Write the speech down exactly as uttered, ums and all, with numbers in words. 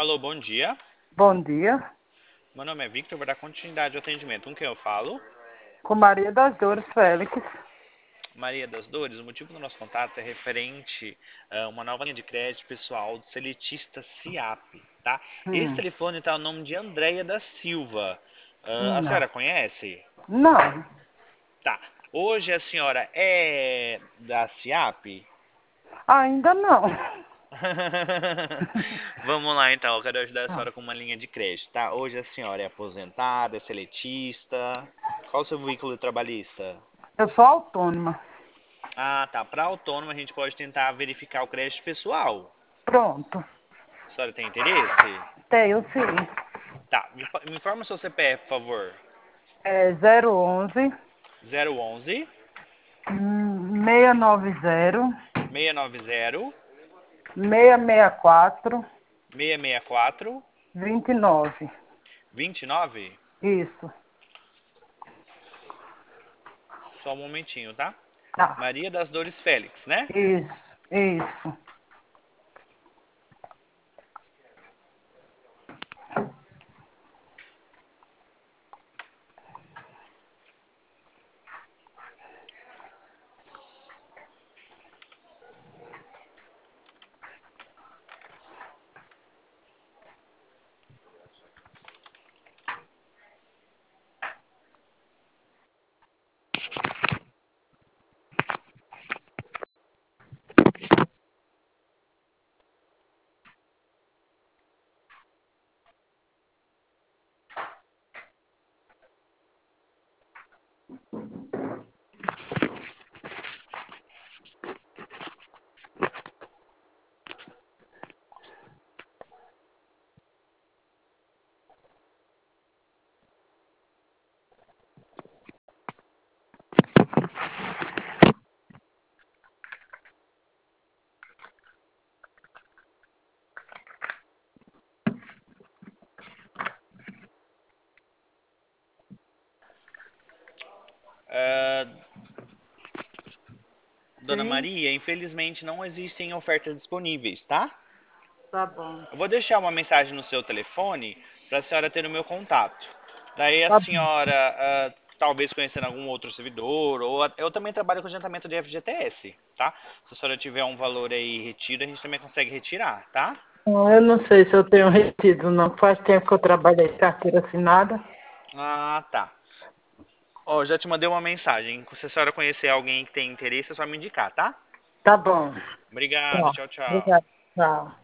Alô, bom dia. Bom dia, Meu nome é Victor, vou dar continuidade ao atendimento. Com quem eu falo? com Maria das Dores Félix. Maria das Dores. O motivo do nosso contato é referente a uma nova linha de crédito pessoal do seletista SIAP, tá? Esse Hum, telefone está no nome de Andréia da Silva. Ah, a não. senhora conhece? Não, Tá. Hoje a senhora é da SIAP? ainda não. Vamos lá então, eu quero ajudar a Ah, senhora com uma linha de crédito, tá? Hoje a senhora é aposentada, é seletista. Qual o seu veículo trabalhista? eu sou autônoma. Ah, tá. Para autônomo a gente pode tentar verificar o crédito pessoal. Pronto. A senhora tem interesse? Tenho sim. Tá. Me, fa- me informa o seu C P F, por favor. É zero onze, Zero onze hum, seiscentos e noventa, seiscentos e noventa seiscentos e sessenta e quatro, seiscentos e sessenta e quatro vinte e nove. vinte e nove. Isso. Só um momentinho, tá? Tá. Maria das Dores Félix, né? Isso. Isso. Ah, Dona Sim. Maria, infelizmente não existem ofertas disponíveis, tá? Tá bom. Eu vou deixar uma mensagem no seu telefone para a senhora ter o meu contato. Daí a Tá bom. senhora, ah, talvez conhecendo algum outro servidor, ou a- eu também trabalho com adiantamento de F G T S, tá? Se a senhora tiver um valor aí retiro, a gente também consegue retirar, tá? Bom, eu não sei se eu tenho retido, não. Faz tempo que eu trabalhei em carteira assinada. Ah, tá. Ó, já te mandei uma mensagem. Se a senhora conhecer alguém que tem interesse, é só me indicar, tá? Tá bom. Obrigado, Tá. tchau, tchau. Obrigada. Tchau.